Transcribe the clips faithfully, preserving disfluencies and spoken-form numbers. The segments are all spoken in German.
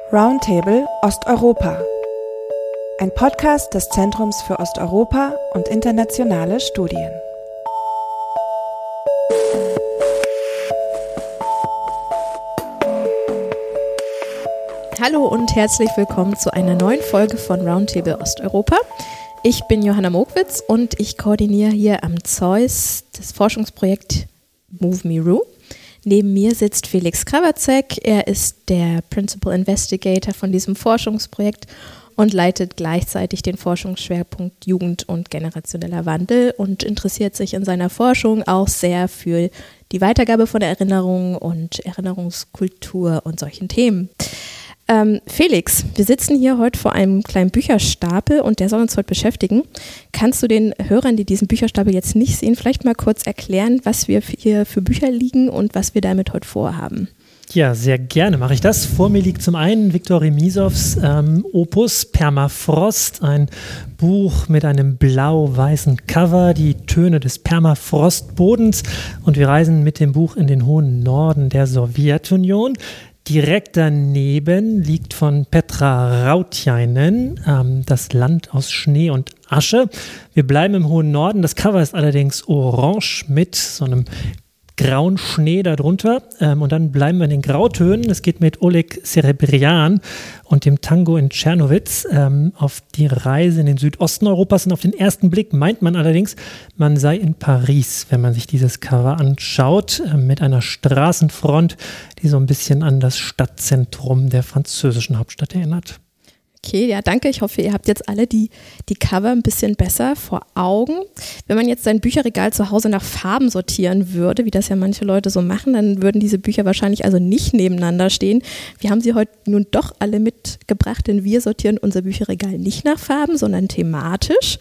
Roundtable Osteuropa. Ein Podcast des Zentrums für Osteuropa und internationale Studien. Hallo und herzlich willkommen zu einer neuen Folge von Roundtable Osteuropa. Ich bin Johanna Mogwitz und ich koordiniere hier am Z E U S das Forschungsprojekt MoveMeRu. Neben mir sitzt Felix Krawacek. Er ist der Principal Investigator von diesem Forschungsprojekt und leitet gleichzeitig den Forschungsschwerpunkt Jugend und generationeller Wandel und interessiert sich in seiner Forschung auch sehr für die Weitergabe von Erinnerungen und Erinnerungskultur und solchen Themen. Ähm, Felix, wir sitzen hier heute vor einem kleinen Bücherstapel und der soll uns heute beschäftigen. Kannst du den Hörern, die diesen Bücherstapel jetzt nicht sehen, vielleicht mal kurz erklären, was wir hier für Bücher liegen und was wir damit heute vorhaben? Ja, sehr gerne mache ich das. Vor mir liegt zum einen Viktor Remisows ähm, Opus Permafrost, ein Buch mit einem blau-weißen Cover, die Töne des Permafrostbodens, und wir reisen mit dem Buch in den hohen Norden der Sowjetunion. Direkt daneben liegt von Petra Rautiainen ähm, das Land aus Schnee und Asche. Wir bleiben im hohen Norden. Das Cover ist allerdings orange mit so einem grauen Schnee darunter. Ähm, und dann bleiben wir in den Grautönen. Es geht mit Oleg Serebrian und dem Tango in Czernowitz ähm, auf die Reise in den Südosten Europas. Und auf den ersten Blick meint man allerdings, man sei in Paris, wenn man sich dieses Cover anschaut, äh, mit einer Straßenfront, die so ein bisschen an das Stadtzentrum der französischen Hauptstadt erinnert. Okay, ja, danke. Ich hoffe, ihr habt jetzt alle die, die Cover ein bisschen besser vor Augen. Wenn man jetzt sein Bücherregal zu Hause nach Farben sortieren würde, wie das ja manche Leute so machen, dann würden diese Bücher wahrscheinlich also nicht nebeneinander stehen. Wir haben sie heute nun doch alle mitgebracht, denn wir sortieren unser Bücherregal nicht nach Farben, sondern thematisch.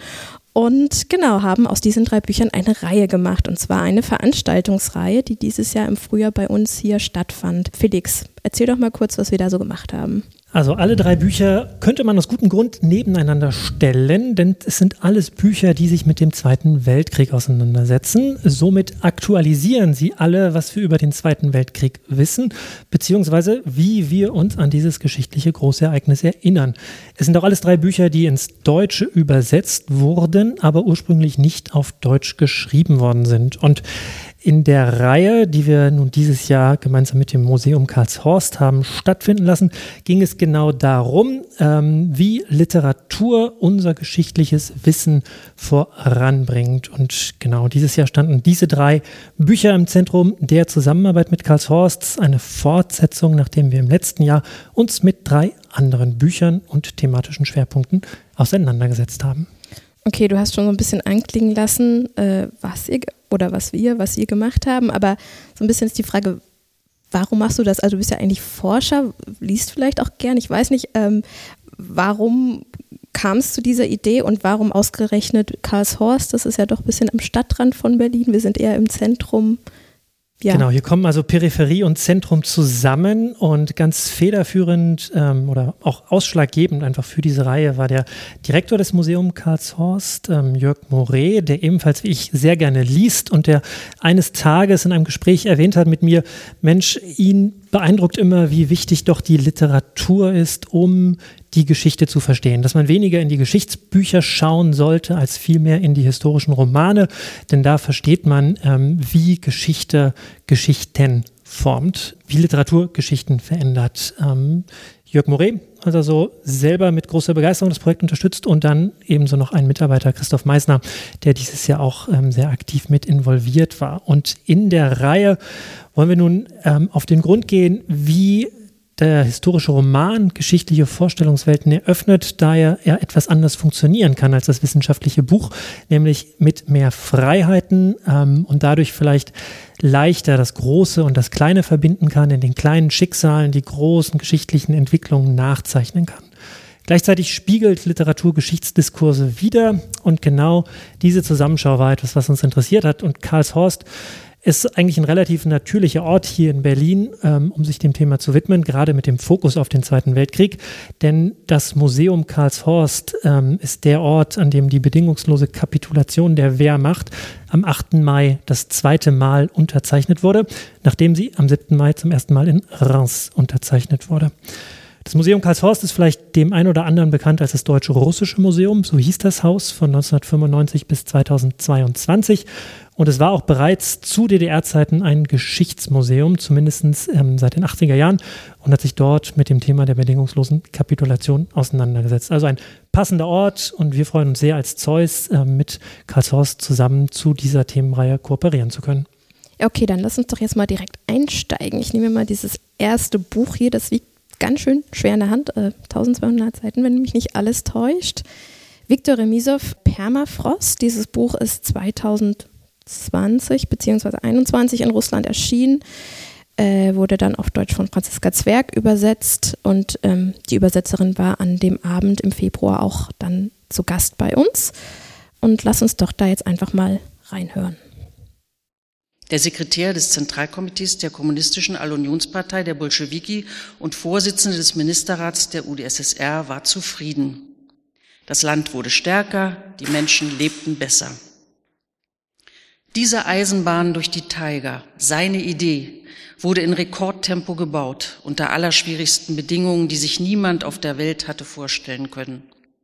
Und genau, haben aus diesen drei Büchern eine Reihe gemacht, und zwar eine Veranstaltungsreihe, die dieses Jahr im Frühjahr bei uns hier stattfand. Felix, erzähl doch mal kurz, was wir da so gemacht haben. Also alle drei Bücher könnte man aus gutem Grund nebeneinander stellen, denn es sind alles Bücher, die sich mit dem Zweiten Weltkrieg auseinandersetzen. Somit aktualisieren sie alle, was wir über den Zweiten Weltkrieg wissen, beziehungsweise wie wir uns an dieses geschichtliche Großereignis erinnern. Es sind auch alles drei Bücher, die ins Deutsche übersetzt wurden, aber ursprünglich nicht auf Deutsch geschrieben worden sind. Und in der Reihe, die wir nun dieses Jahr gemeinsam mit dem Museum Karlshorst haben stattfinden lassen, ging es genau darum, ähm, wie Literatur unser geschichtliches Wissen voranbringt. Und genau dieses Jahr standen diese drei Bücher im Zentrum der Zusammenarbeit mit Karlshorst, eine Fortsetzung, nachdem wir im letzten Jahr uns mit drei anderen Büchern und thematischen Schwerpunkten auseinandergesetzt haben. Okay, du hast schon so ein bisschen anklingen lassen, äh, was ihr oder was wir, was ihr gemacht haben, aber so ein bisschen ist die Frage, warum machst du das? Also du bist ja eigentlich Forscher, liest vielleicht auch gern, ich weiß nicht, ähm, warum kam es zu dieser Idee und warum ausgerechnet Karlshorst? Das ist ja doch ein bisschen am Stadtrand von Berlin, wir sind eher im Zentrum. Ja. Genau, hier kommen also Peripherie und Zentrum zusammen, und ganz federführend ähm, oder auch ausschlaggebend einfach für diese Reihe war der Direktor des Museums Karlshorst, ähm, Jörg Moret, der ebenfalls wie ich sehr gerne liest und der eines Tages in einem Gespräch erwähnt hat mit mir, Mensch, ihn beeindruckt immer, wie wichtig doch die Literatur ist, um die Geschichte zu verstehen. Dass man weniger in die Geschichtsbücher schauen sollte, als vielmehr in die historischen Romane, denn da versteht man, ähm, wie Geschichte Geschichten formt, wie Literatur Geschichten verändert. Ähm, Jörg Moret hat also selber mit großer Begeisterung das Projekt unterstützt, und dann ebenso noch ein Mitarbeiter, Christoph Meissner, der dieses Jahr auch ähm, sehr aktiv mit involviert war. Und in der Reihe wollen wir nun ähm, auf den Grund gehen, wie der historische Roman geschichtliche Vorstellungswelten eröffnet, da er, er etwas anders funktionieren kann als das wissenschaftliche Buch, nämlich mit mehr Freiheiten ähm, und dadurch vielleicht leichter das Große und das Kleine verbinden kann, in den kleinen Schicksalen die großen geschichtlichen Entwicklungen nachzeichnen kann. Gleichzeitig spiegelt Literatur Geschichtsdiskurse wider, und genau diese Zusammenschau war etwas, was uns interessiert hat, und Karlshorst ist eigentlich ein relativ natürlicher Ort hier in Berlin, ähm, um sich dem Thema zu widmen, gerade mit dem Fokus auf den Zweiten Weltkrieg. Denn das Museum Karlshorst ähm, ist der Ort, an dem die bedingungslose Kapitulation der Wehrmacht am achten Mai das zweite Mal unterzeichnet wurde, nachdem sie am siebten Mai zum ersten Mal in Reims unterzeichnet wurde. Das Museum Karlshorst ist vielleicht dem einen oder anderen bekannt als das Deutsch-Russische Museum. So hieß das Haus von neunzehnhundertfünfundneunzig bis zweitausendzweiundzwanzig. Und es war auch bereits zu D D R-Zeiten ein Geschichtsmuseum, zumindest ähm, seit den achtziger Jahren, und hat sich dort mit dem Thema der bedingungslosen Kapitulation auseinandergesetzt. Also ein passender Ort, und wir freuen uns sehr, als Zeus äh, mit Karlshorst zusammen zu dieser Themenreihe kooperieren zu können. Okay, dann lass uns doch jetzt mal direkt einsteigen. Ich nehme mal dieses erste Buch hier, das wiegt ganz schön schwer in der Hand, äh, eintausendzweihundert Seiten, wenn mich nicht alles täuscht. Viktor Remizov, Permafrost. Dieses Buch ist zweitausendzwanzig bzw. einundzwanzig in Russland erschienen, äh, wurde dann auf Deutsch von Franziska Zwerg übersetzt, und ähm, die Übersetzerin war an dem Abend im Februar auch dann zu Gast bei uns. Und lass uns doch da jetzt einfach mal reinhören. Der Sekretär des Zentralkomitees der Kommunistischen Allunionspartei der Bolschewiki und Vorsitzende des Ministerrats der U d S S R war zufrieden. Das Land wurde stärker, die Menschen lebten besser. Diese Eisenbahn durch die Taiga, seine Idee, wurde in Rekordtempo gebaut, unter allerschwierigsten Bedingungen, die sich niemand auf der Welt hatte vorstellen können.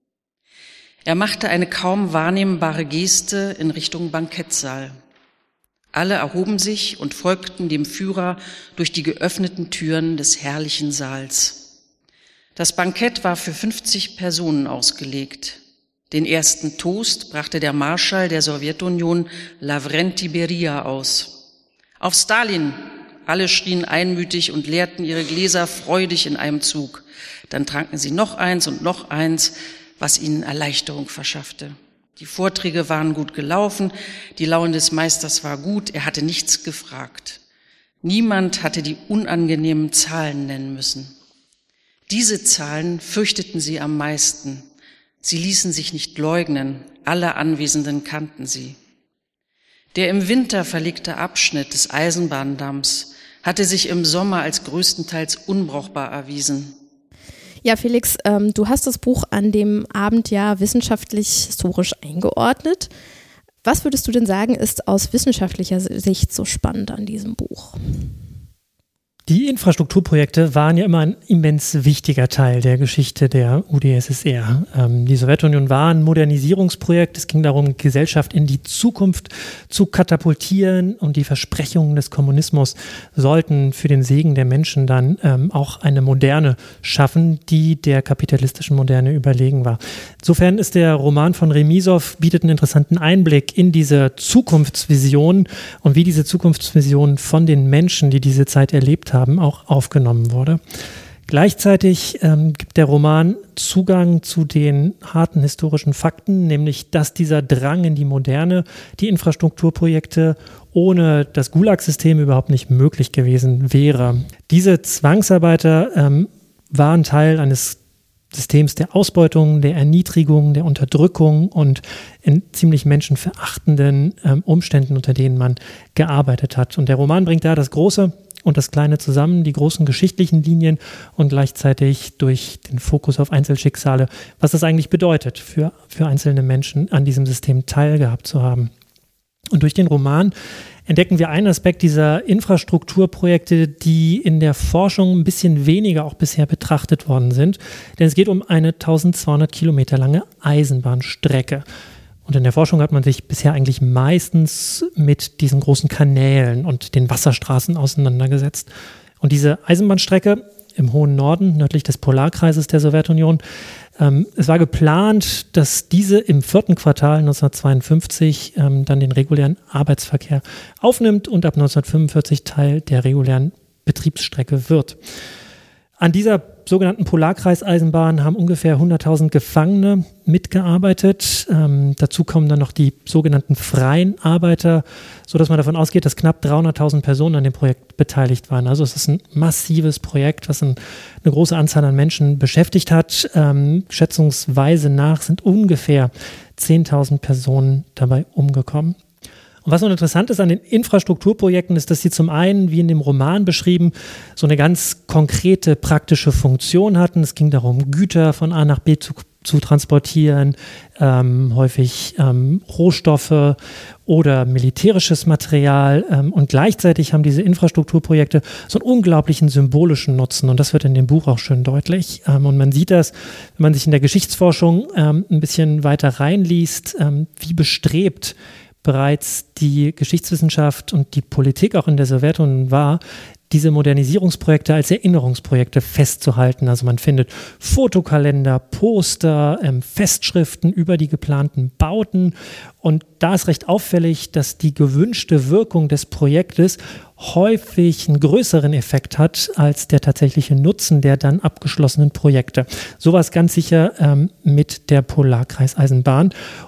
Er machte eine kaum wahrnehmbare Geste in Richtung Bankettsaal. Alle erhoben sich und folgten dem Führer durch die geöffneten Türen des herrlichen Saals. Das Bankett war für fünfzig Personen ausgelegt. Den ersten Toast brachte der Marschall der Sowjetunion Lavrenti Beria aus. Auf Stalin! Alle schrien einmütig und leerten ihre Gläser freudig in einem Zug. Dann tranken sie noch eins und noch eins, was ihnen Erleichterung verschaffte. Die Vorträge waren gut gelaufen, die Laune des Meisters war gut, er hatte nichts gefragt. Niemand hatte die unangenehmen Zahlen nennen müssen. Diese Zahlen fürchteten sie am meisten. Sie ließen sich nicht leugnen, alle Anwesenden kannten sie. Der im Winter verlegte Abschnitt des Eisenbahndamms hatte sich im Sommer als größtenteils unbrauchbar erwiesen. Ja, Felix, ähm, du hast das Buch an dem Abend ja wissenschaftlich-historisch eingeordnet. Was würdest du denn sagen, ist aus wissenschaftlicher Sicht so spannend an diesem Buch? Die Infrastrukturprojekte waren ja immer ein immens wichtiger Teil der Geschichte der U d S S R. Ähm, die Sowjetunion war ein Modernisierungsprojekt. Es ging darum, Gesellschaft in die Zukunft zu katapultieren, und die Versprechungen des Kommunismus sollten für den Segen der Menschen dann ähm, auch eine Moderne schaffen, die der kapitalistischen Moderne überlegen war. Insofern ist der Roman von Remizov, bietet einen interessanten Einblick in diese Zukunftsvision und wie diese Zukunftsvision von den Menschen, die diese Zeit erlebt haben, haben, auch aufgenommen wurde. Gleichzeitig ähm, gibt der Roman Zugang zu den harten historischen Fakten, nämlich dass dieser Drang in die Moderne, die Infrastrukturprojekte ohne das Gulag-System überhaupt nicht möglich gewesen wäre. Diese Zwangsarbeiter ähm, waren Teil eines Systems der Ausbeutung, der Erniedrigung, der Unterdrückung und in ziemlich menschenverachtenden ähm, Umständen, unter denen man gearbeitet hat. Und der Roman bringt da das Große und das Kleine zusammen, die großen geschichtlichen Linien, und gleichzeitig durch den Fokus auf Einzelschicksale, was das eigentlich bedeutet, für, für einzelne Menschen an diesem System teilgehabt zu haben. Und durch den Roman entdecken wir einen Aspekt dieser Infrastrukturprojekte, die in der Forschung ein bisschen weniger auch bisher betrachtet worden sind. Denn es geht um eine eintausendzweihundert Kilometer lange Eisenbahnstrecke. Und in der Forschung hat man sich bisher eigentlich meistens mit diesen großen Kanälen und den Wasserstraßen auseinandergesetzt. Und diese Eisenbahnstrecke im hohen Norden, nördlich des Polarkreises der Sowjetunion, ähm, es war geplant, dass diese im vierten Quartal neunzehnhundertzweiundfünfzig ähm, dann den regulären Arbeitsverkehr aufnimmt und ab neunzehnhundertfünfundvierzig Teil der regulären Betriebsstrecke wird. An dieser sogenannten Polarkreiseisenbahn haben ungefähr hunderttausend Gefangene mitgearbeitet. Ähm, dazu kommen dann noch die sogenannten freien Arbeiter, sodass man davon ausgeht, dass knapp dreihunderttausend Personen an dem Projekt beteiligt waren. Also es ist ein massives Projekt, was ein, eine große Anzahl an Menschen beschäftigt hat. Ähm, schätzungsweise nach sind ungefähr zehntausend Personen dabei umgekommen. Und was noch interessant ist an den Infrastrukturprojekten, ist, dass sie zum einen, wie in dem Roman beschrieben, so eine ganz konkrete praktische Funktion hatten. Es ging darum, Güter von A nach B zu zu transportieren, ähm, häufig ähm, Rohstoffe oder militärisches Material. Ähm, und gleichzeitig haben diese Infrastrukturprojekte so einen unglaublichen symbolischen Nutzen. Und das wird in dem Buch auch schön deutlich. Ähm, und man sieht das, wenn man sich in der Geschichtsforschung ähm, ein bisschen weiter reinliest, ähm, wie bestrebt bereits die Geschichtswissenschaft und die Politik auch in der Sowjetunion war, diese Modernisierungsprojekte als Erinnerungsprojekte festzuhalten. Also man findet Fotokalender, Poster, ähm, Festschriften über die geplanten Bauten. Und da ist recht auffällig, dass die gewünschte Wirkung des Projektes häufig einen größeren Effekt hat als der tatsächliche Nutzen der dann abgeschlossenen Projekte. So war es ganz sicher ähm, mit der Polarkreiseisenbahn.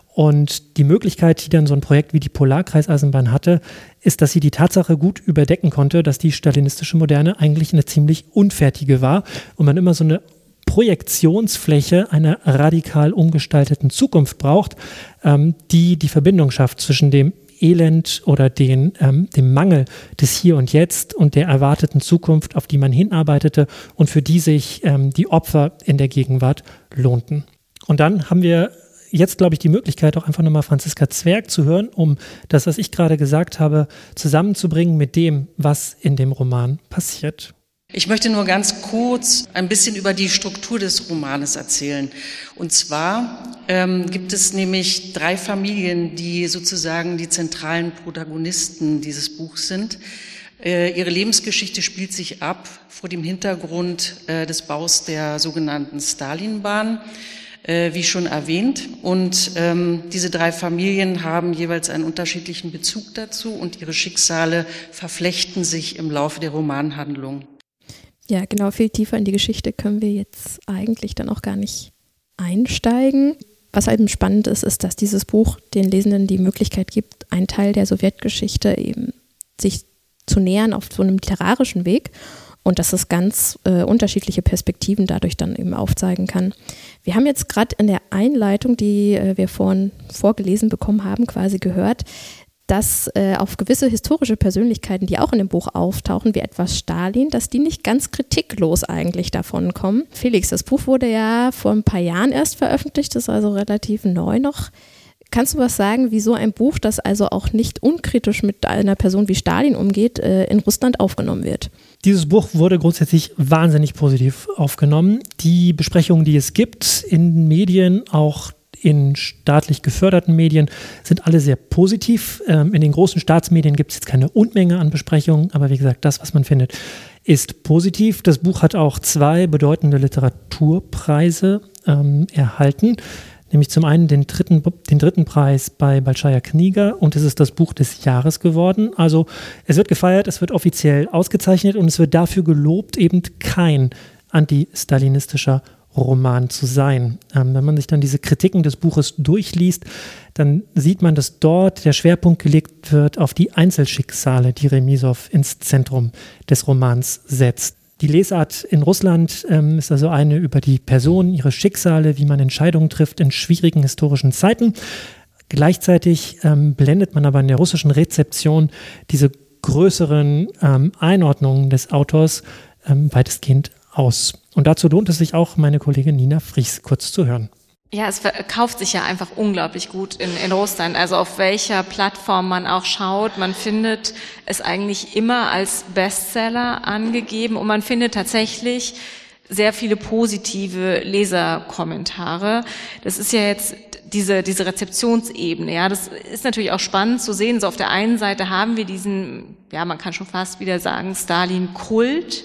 Und die Möglichkeit, die dann so ein Projekt wie die Polarkreiseisenbahn hatte, ist, dass sie die Tatsache gut überdecken konnte, dass die stalinistische Moderne eigentlich eine ziemlich unfertige war und man immer so eine Projektionsfläche einer radikal umgestalteten Zukunft braucht, ähm, die die Verbindung schafft zwischen dem Elend oder den, ähm, dem Mangel des Hier und Jetzt und der erwarteten Zukunft, auf die man hinarbeitete und für die sich ähm, die Opfer in der Gegenwart lohnten. Und dann haben wir jetzt, glaube ich, die Möglichkeit, auch einfach nochmal Franziska Zwerg zu hören, um das, was ich gerade gesagt habe, zusammenzubringen mit dem, was in dem Roman passiert. Ich möchte nur ganz kurz ein bisschen über die Struktur des Romanes erzählen. Und zwar ähm, gibt es nämlich drei Familien, die sozusagen die zentralen Protagonisten dieses Buchs sind. Äh, ihre Lebensgeschichte spielt sich ab vor dem Hintergrund äh, des Baus der sogenannten Stalinbahn, wie schon erwähnt. Und ähm, diese drei Familien haben jeweils einen unterschiedlichen Bezug dazu und ihre Schicksale verflechten sich im Laufe der Romanhandlung. Ja, genau, viel tiefer in die Geschichte können wir jetzt eigentlich dann auch gar nicht einsteigen. Was eben spannend ist, ist, dass dieses Buch den Lesenden die Möglichkeit gibt, einen Teil der Sowjetgeschichte eben sich zu nähern auf so einem literarischen Weg. Und dass es ganz äh, unterschiedliche Perspektiven dadurch dann eben aufzeigen kann. Wir haben jetzt gerade in der Einleitung, die äh, wir vorhin vorgelesen bekommen haben, quasi gehört, dass äh, auf gewisse historische Persönlichkeiten, die auch in dem Buch auftauchen, wie etwa Stalin, dass die nicht ganz kritiklos eigentlich davon kommen. Felix, das Buch wurde ja vor ein paar Jahren erst veröffentlicht, das ist also relativ neu noch. Kannst du was sagen, wie so ein Buch, das also auch nicht unkritisch mit einer Person wie Stalin umgeht, äh, in Russland aufgenommen wird? Dieses Buch wurde grundsätzlich wahnsinnig positiv aufgenommen. Die Besprechungen, die es gibt in Medien, auch in staatlich geförderten Medien, sind alle sehr positiv. Ähm, in den großen Staatsmedien gibt es jetzt keine Unmenge an Besprechungen, aber wie gesagt, das, was man findet, ist positiv. Das Buch hat auch zwei bedeutende Literaturpreise ähm, erhalten. Nämlich zum einen den dritten, den dritten Preis bei Bolschaja Kniga und es ist das Buch des Jahres geworden. Also es wird gefeiert, es wird offiziell ausgezeichnet und es wird dafür gelobt, eben kein anti-stalinistischer Roman zu sein. Ähm, wenn man sich dann diese Kritiken des Buches durchliest, dann sieht man, dass dort der Schwerpunkt gelegt wird auf die Einzelschicksale, die Remisow ins Zentrum des Romans setzt. Die Lesart in Russland ähm, ist also eine über die Person, ihre Schicksale, wie man Entscheidungen trifft in schwierigen historischen Zeiten. Gleichzeitig ähm, blendet man aber in der russischen Rezeption diese größeren ähm, Einordnungen des Autors ähm, weitestgehend aus. Und dazu lohnt es sich auch, meine Kollegin Nina Frichs kurz zu hören. Ja, es verkauft sich ja einfach unglaublich gut in, in Russland. Also auf welcher Plattform man auch schaut, man findet es eigentlich immer als Bestseller angegeben und man findet tatsächlich sehr viele positive Leserkommentare. Das ist ja jetzt diese, diese Rezeptionsebene. Ja, das ist natürlich auch spannend zu sehen. So auf der einen Seite haben wir diesen, ja, man kann schon fast wieder sagen, Stalin-Kult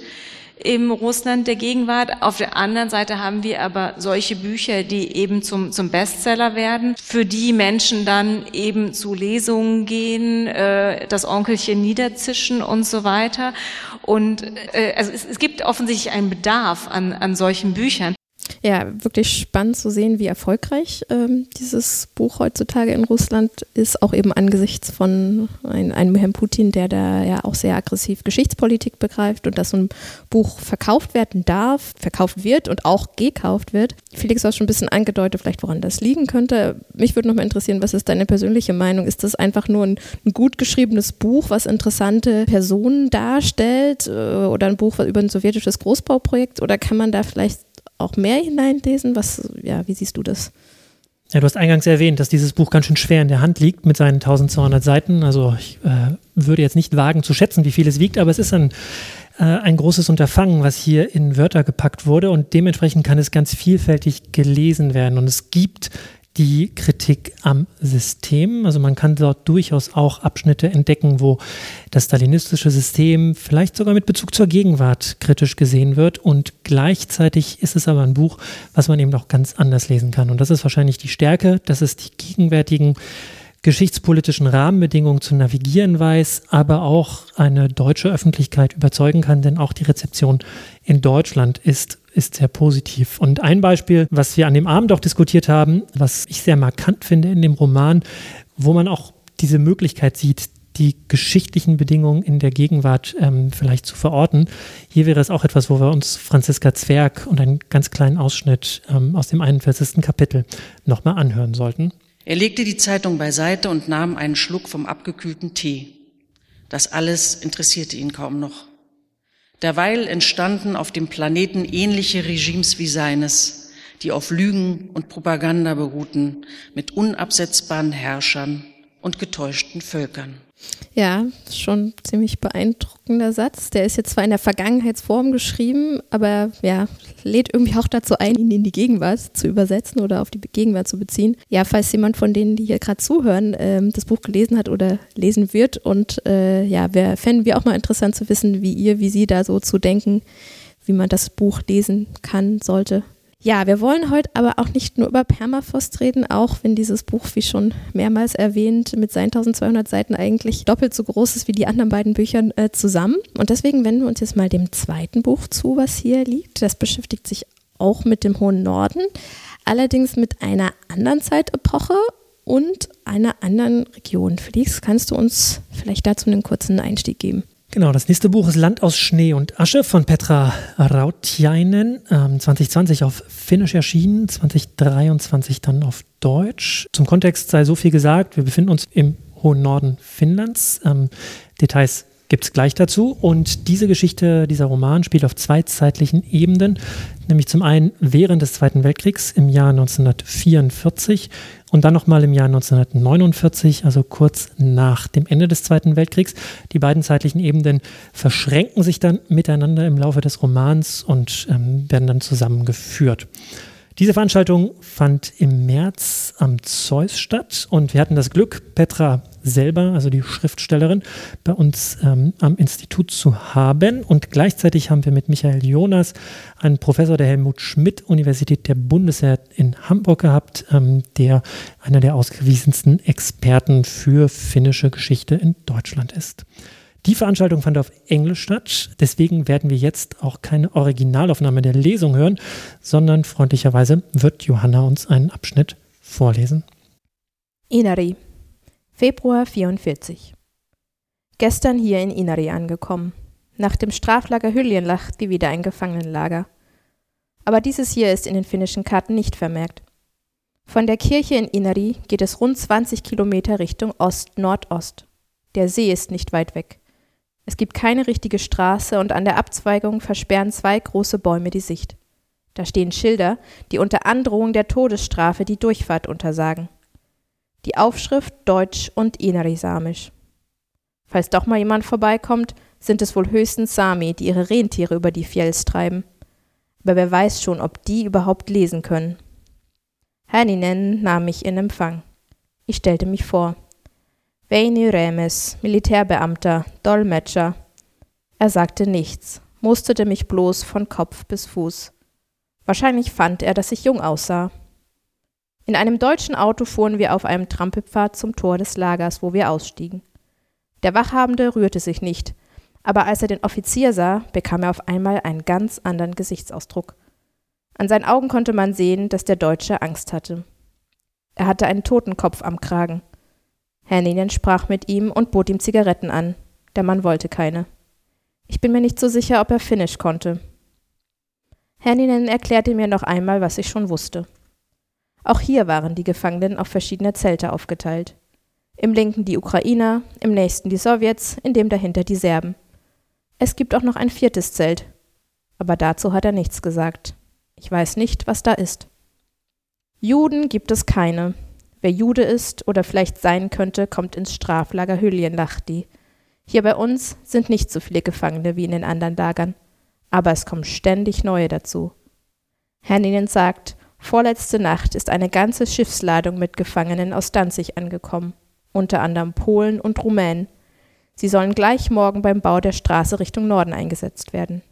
im Russland der Gegenwart. Auf der anderen Seite haben wir aber solche Bücher, die eben zum zum Bestseller werden, für die Menschen dann eben zu Lesungen gehen, äh, das Onkelchen niederzischen und so weiter. Und äh, also es, es gibt offensichtlich einen Bedarf an an solchen Büchern. Ja, wirklich spannend zu sehen, wie erfolgreich ähm, dieses Buch heutzutage in Russland ist, auch eben angesichts von ein, einem Herrn Putin, der da ja auch sehr aggressiv Geschichtspolitik begreift und dass so ein Buch verkauft werden darf, verkauft wird und auch gekauft wird. Felix hat schon ein bisschen angedeutet, vielleicht woran das liegen könnte. Mich würde noch mal interessieren, was ist deine persönliche Meinung? Ist das einfach nur ein, ein gut geschriebenes Buch, was interessante Personen darstellt äh, oder ein Buch über ein sowjetisches Großbauprojekt oder kann man da vielleicht auch mehr hineinlesen? Was, ja, wie siehst du das? Ja, du hast eingangs erwähnt, dass dieses Buch ganz schön schwer in der Hand liegt mit seinen eintausendzweihundert Seiten. Also ich äh, würde jetzt nicht wagen zu schätzen, wie viel es wiegt, aber es ist ein, äh, ein großes Unterfangen, was hier in Wörter gepackt wurde und dementsprechend kann es ganz vielfältig gelesen werden. Und es gibt die Kritik am System. Also man kann dort durchaus auch Abschnitte entdecken, wo das stalinistische System vielleicht sogar mit Bezug zur Gegenwart kritisch gesehen wird. Und gleichzeitig ist es aber ein Buch, was man eben auch ganz anders lesen kann. Und das ist wahrscheinlich die Stärke, dass es die gegenwärtigen geschichtspolitischen Rahmenbedingungen zu navigieren weiß, aber auch eine deutsche Öffentlichkeit überzeugen kann, denn auch die Rezeption in Deutschland ist, ist sehr positiv. Und ein Beispiel, was wir an dem Abend auch diskutiert haben, was ich sehr markant finde in dem Roman, wo man auch diese Möglichkeit sieht, die geschichtlichen Bedingungen in der Gegenwart ähm, vielleicht zu verorten. Hier wäre es auch etwas, wo wir uns Franziska Zwerg und einen ganz kleinen Ausschnitt ähm, aus dem einundvierzigsten Kapitel nochmal anhören sollten. Er legte die Zeitung beiseite und nahm einen Schluck vom abgekühlten Tee. Das alles interessierte ihn kaum noch. Derweil entstanden auf dem Planeten ähnliche Regimes wie seines, die auf Lügen und Propaganda beruhten, mit unabsetzbaren Herrschern und getäuschten Völkern. Ja, schon ein ziemlich beeindruckender Satz. Der ist jetzt zwar in der Vergangenheitsform geschrieben, aber ja, lädt irgendwie auch dazu ein, ihn in die Gegenwart zu übersetzen oder auf die Gegenwart zu beziehen. Ja, falls jemand von denen, die hier gerade zuhören, ähm, das Buch gelesen hat oder lesen wird und äh, ja, wär, fänden wir auch mal interessant zu wissen, wie ihr, wie Sie da so zu denken, wie man das Buch lesen kann, sollte. Ja, wir wollen heute aber auch nicht nur über Permafrost reden, auch wenn dieses Buch, wie schon mehrmals erwähnt, mit seinen eintausendzweihundert Seiten eigentlich doppelt so groß ist wie die anderen beiden Bücher äh, zusammen. Und deswegen wenden wir uns jetzt mal dem zweiten Buch zu, was hier liegt. Das beschäftigt sich auch mit dem hohen Norden, allerdings mit einer anderen Zeitepoche und einer anderen Region. Felix, kannst du uns vielleicht dazu einen kurzen Einstieg geben? Genau, das nächste Buch ist Land aus Schnee und Asche von Petra Rautiainen, ähm, zwanzig zwanzig auf Finnisch erschienen, zwanzig dreiundzwanzig dann auf Deutsch. Zum Kontext sei so viel gesagt, wir befinden uns im hohen Norden Finnlands. Ähm, Details gibt es gleich dazu. Und diese Geschichte, dieser Roman spielt auf zwei zeitlichen Ebenen, nämlich zum einen während des Zweiten Weltkriegs im Jahr neunzehnhundertvierundvierzig und dann nochmal im Jahr neunzehnhundertneunundvierzig, also kurz nach dem Ende des Zweiten Weltkriegs. Die beiden zeitlichen Ebenen verschränken sich dann miteinander im Laufe des Romans und ähm, werden dann zusammengeführt. Diese Veranstaltung fand im März am Zeus statt und wir hatten das Glück, Petra selber, also die Schriftstellerin, bei uns ähm, am Institut zu haben. Und gleichzeitig haben wir mit Michael Jonas einen Professor der Helmut-Schmidt-Universität der Bundeswehr in Hamburg gehabt, ähm, der einer der ausgewiesensten Experten für finnische Geschichte in Deutschland ist. Die Veranstaltung fand auf Englisch statt, deswegen werden wir jetzt auch keine Originalaufnahme der Lesung hören, sondern freundlicherweise wird Johanna uns einen Abschnitt vorlesen. Inari, Februar vierundvierzig. Gestern hier in Inari angekommen. Nach dem Straflager Hyljenlahti wieder ein Gefangenenlager. Aber dieses hier ist in den finnischen Karten nicht vermerkt. Von der Kirche in Inari geht es rund zwanzig Kilometer Richtung Ost-Nordost. Der See ist nicht weit weg. Es gibt keine richtige Straße und an der Abzweigung versperren zwei große Bäume die Sicht. Da stehen Schilder, die unter Androhung der Todesstrafe die Durchfahrt untersagen. Die Aufschrift Deutsch und Inarisamisch. Falls doch mal jemand vorbeikommt, sind es wohl höchstens Sami, die ihre Rentiere über die Fjells treiben. Aber wer weiß schon, ob die überhaupt lesen können. Hänninen nahm mich in Empfang. Ich stellte mich vor. Veini Remes, Militärbeamter, Dolmetscher. Er sagte nichts, musterte mich bloß von Kopf bis Fuß. Wahrscheinlich fand er, dass ich jung aussah. In einem deutschen Auto fuhren wir auf einem Trampelpfad zum Tor des Lagers, wo wir ausstiegen. Der Wachhabende rührte sich nicht, aber als er den Offizier sah, bekam er auf einmal einen ganz anderen Gesichtsausdruck. An seinen Augen konnte man sehen, dass der Deutsche Angst hatte. Er hatte einen Totenkopf am Kragen. Hänninen sprach mit ihm und bot ihm Zigaretten an. Der Mann wollte keine. Ich bin mir nicht so sicher, ob er Finnisch konnte. Hänninen erklärte mir noch einmal, was ich schon wusste. Auch hier waren die Gefangenen auf verschiedene Zelte aufgeteilt. Im linken die Ukrainer, im nächsten die Sowjets, in dem dahinter die Serben. Es gibt auch noch ein viertes Zelt. Aber dazu hat er nichts gesagt. Ich weiß nicht, was da ist. Juden gibt es keine. Wer Jude ist oder vielleicht sein könnte, kommt ins Straflager Hyljenlahti. Hier bei uns sind nicht so viele Gefangene wie in den anderen Lagern, aber es kommen ständig neue dazu. Hänninen sagt, vorletzte Nacht ist eine ganze Schiffsladung mit Gefangenen aus Danzig angekommen, unter anderem Polen und Rumänen. Sie sollen gleich morgen beim Bau der Straße Richtung Norden eingesetzt werden.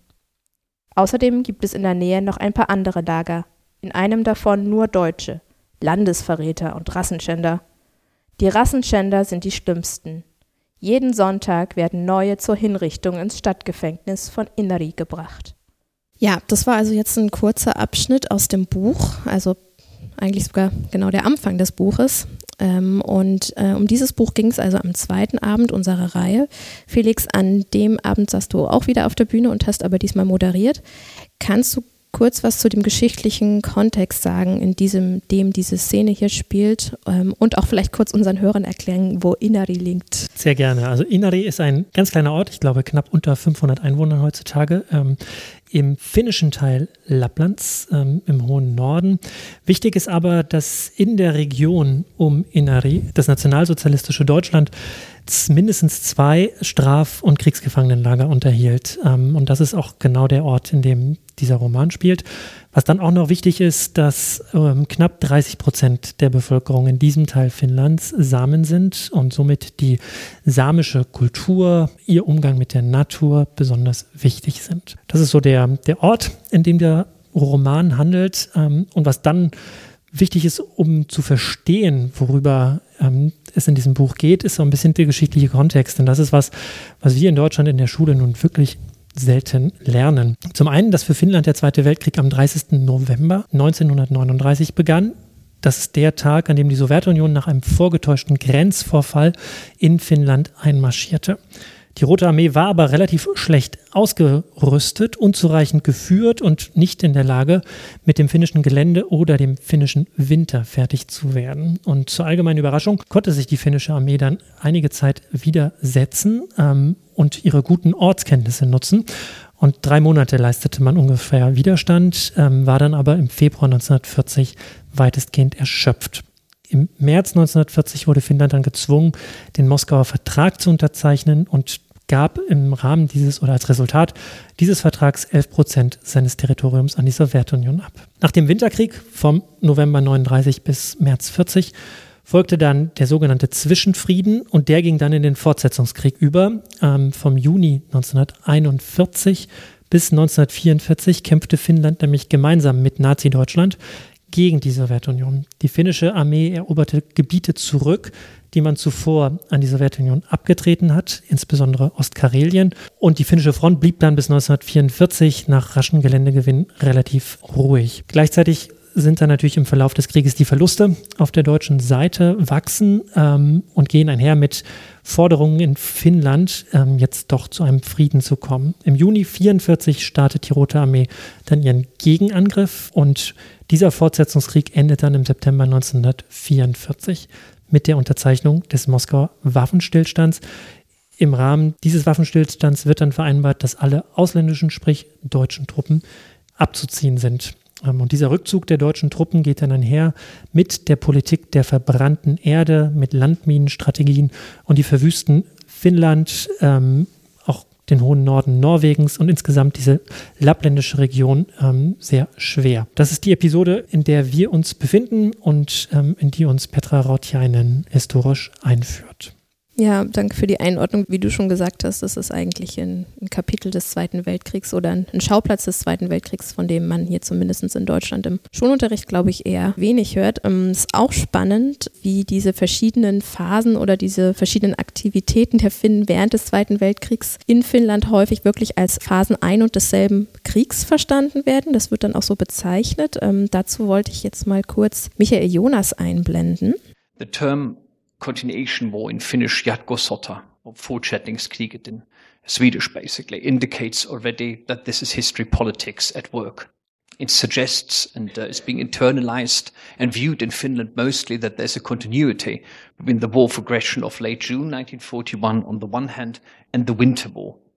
Außerdem gibt es in der Nähe noch ein paar andere Lager, in einem davon nur Deutsche, Landesverräter und Rassenschänder. Die Rassenschänder sind die schlimmsten. Jeden Sonntag werden neue zur Hinrichtung ins Stadtgefängnis von Inari gebracht. Ja, das war also jetzt ein kurzer Abschnitt aus dem Buch, also eigentlich sogar genau der Anfang des Buches. Ähm, und äh, um dieses Buch ging es also am zweiten Abend unserer Reihe. Felix, an dem Abend saßt du auch wieder auf der Bühne und hast aber diesmal moderiert. Kannst du kurz was zu dem geschichtlichen Kontext sagen, in diesem, dem diese Szene hier spielt, ähm, und auch vielleicht kurz unseren Hörern erklären, wo Inari liegt? Sehr gerne. Also Inari ist ein ganz kleiner Ort, ich glaube knapp unter fünfhundert Einwohnern heutzutage, ähm, im finnischen Teil Lapplands, ähm, im hohen Norden. Wichtig ist aber, dass in der Region um Inari das nationalsozialistische Deutschland mindestens zwei Straf- und Kriegsgefangenenlager unterhielt. Ähm, und das ist auch genau der Ort, in dem dieser Roman spielt. Was dann auch noch wichtig ist, dass ähm, knapp dreißig Prozent der Bevölkerung in diesem Teil Finnlands Samen sind und somit die samische Kultur, ihr Umgang mit der Natur besonders wichtig sind. Das ist so der, der Ort, in dem der Roman handelt. Ähm, und was dann wichtig ist, um zu verstehen, worüber ähm, es in diesem Buch geht, ist so ein bisschen der geschichtliche Kontext. Und das ist was, was wir in Deutschland in der Schule nun wirklich selten lernen. Zum einen, dass für Finnland der Zweite Weltkrieg am dreißigsten November neunzehnhundertneununddreißig begann. Das ist der Tag, an dem die Sowjetunion nach einem vorgetäuschten Grenzvorfall in Finnland einmarschierte. Die Rote Armee war aber relativ schlecht ausgerüstet, unzureichend geführt und nicht in der Lage, mit dem finnischen Gelände oder dem finnischen Winter fertig zu werden. Und zur allgemeinen Überraschung konnte sich die finnische Armee dann einige Zeit widersetzen ähm, und ihre guten Ortskenntnisse nutzen. Und drei Monate leistete man ungefähr Widerstand, ähm, war dann aber im Februar neunzehnhundertvierzig weitestgehend erschöpft. Im März neunzehnhundertvierzig wurde Finnland dann gezwungen, den Moskauer Vertrag zu unterzeichnen und gab im Rahmen dieses oder als Resultat dieses Vertrags elf Prozent seines Territoriums an die Sowjetunion ab. Nach dem Winterkrieg vom November neununddreißig bis März vierzig folgte dann der sogenannte Zwischenfrieden und der ging dann in den Fortsetzungskrieg über. Ähm, vom Juni neunzehnhunderteinundvierzig bis neunzehnhundertvierundvierzig kämpfte Finnland nämlich gemeinsam mit Nazi-Deutschland gegen die Sowjetunion. Die finnische Armee eroberte Gebiete zurück, die man zuvor an die Sowjetunion abgetreten hat, insbesondere Ostkarelien. Und die finnische Front blieb dann bis neunzehnhundertvierundvierzig nach raschen Geländegewinn relativ ruhig. Gleichzeitig sind dann natürlich im Verlauf des Krieges die Verluste auf der deutschen Seite wachsen ähm, und gehen einher mit Forderungen in Finnland, ähm, jetzt doch zu einem Frieden zu kommen. Im Juni neunzehnhundertvierundvierzig startet die Rote Armee dann ihren Gegenangriff und dieser Fortsetzungskrieg endet dann im September neunzehnhundertvierundvierzig mit der Unterzeichnung des Moskauer Waffenstillstands. Im Rahmen dieses Waffenstillstands wird dann vereinbart, dass alle ausländischen, sprich deutschen Truppen abzuziehen sind. Und dieser Rückzug der deutschen Truppen geht dann einher mit der Politik der verbrannten Erde, mit Landminenstrategien und die verwüsten Finnland, ähm, auch den hohen Norden Norwegens und insgesamt diese lappländische Region ähm, sehr schwer. Das ist die Episode, in der wir uns befinden und ähm, in die uns Petra Rautiainen historisch einführt. Ja, danke für die Einordnung. Wie du schon gesagt hast, das ist eigentlich ein, ein Kapitel des Zweiten Weltkriegs oder ein, ein Schauplatz des Zweiten Weltkriegs, von dem man hier zumindest in Deutschland im Schulunterricht, glaube ich, eher wenig hört. Es ähm, ist auch spannend, wie diese verschiedenen Phasen oder diese verschiedenen Aktivitäten der Finnen während des Zweiten Weltkriegs in Finnland häufig wirklich als Phasen ein und desselben Kriegs verstanden werden. Das wird dann auch so bezeichnet. Ähm, dazu wollte ich jetzt mal kurz Michael Jonas einblenden. The term Continuation War in Finnish Jatkosota, or Fortsättningskriget in Swedish basically, indicates already that this is history politics at work. It suggests, and uh, is being internalized and viewed in Finland mostly, that there's a continuity between the war of aggression of late June nineteen forty-one on the one hand and the Winter War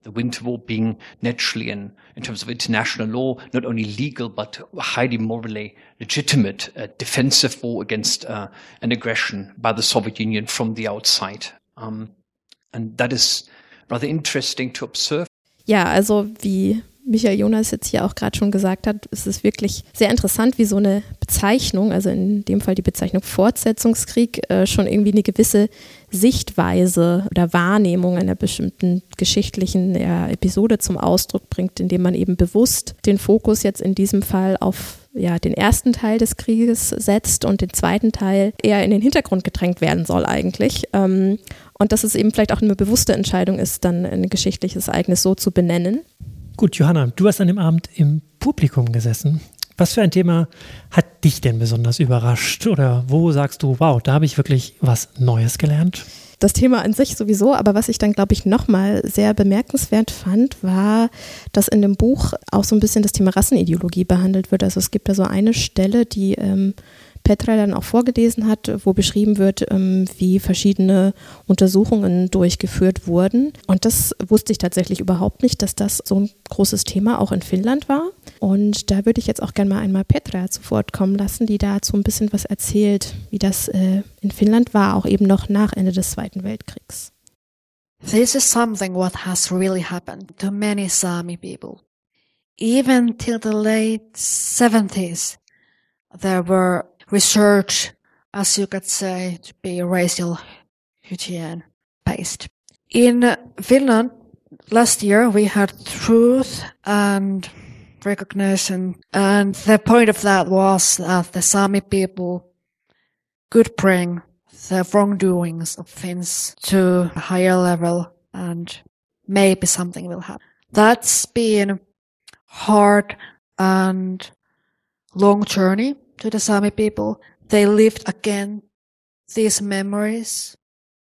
the Winter War being naturally, in, in terms of international law, not only legal but highly morally legitimate uh, defensive war against uh, an aggression by the Soviet Union from the outside. Um, and that is rather interesting to observe. Ja, also wie Michael Jonas jetzt hier auch gerade schon gesagt hat, ist es wirklich sehr interessant, wie so eine Bezeichnung, also in dem Fall die Bezeichnung Fortsetzungskrieg, äh, schon irgendwie eine gewisse Sichtweise oder Wahrnehmung einer bestimmten geschichtlichen ja, Episode zum Ausdruck bringt, indem man eben bewusst den Fokus jetzt in diesem Fall auf ja, den ersten Teil des Krieges setzt und den zweiten Teil eher in den Hintergrund gedrängt werden soll eigentlich. Ähm, und dass es eben vielleicht auch eine bewusste Entscheidung ist, dann ein geschichtliches Ereignis so zu benennen. Gut, Johanna, du hast an dem Abend im Publikum gesessen. Was für ein Thema hat dich denn besonders überrascht? Oder wo sagst du, wow, da habe ich wirklich was Neues gelernt? Das Thema an sich sowieso, aber was ich dann, glaube ich, nochmal sehr bemerkenswert fand, war, dass in dem Buch auch so ein bisschen das Thema Rassenideologie behandelt wird. Also es gibt da so eine Stelle, die ähm, Petra dann auch vorgelesen hat, wo beschrieben wird, ähm, wie verschiedene Untersuchungen durchgeführt wurden. Und das wusste ich tatsächlich überhaupt nicht, dass das so ein großes Thema auch in Finnland war. Und da würde ich jetzt auch gerne mal einmal Petra zu Wort kommen lassen, die dazu ein bisschen was erzählt, wie das äh, in Finnland war, auch eben noch nach Ende des Zweiten Weltkriegs. This is something what has really happened to many Sami people. Even till the late seventies, there were research, as you could say, to be racial hygiene based. In Finland, last year we had truth and recognition, and the point of that was that the Sami people could bring the wrongdoings of Finns to a higher level, and maybe something will happen. That's been hard and long journey to the Sami people. They lived again these memories.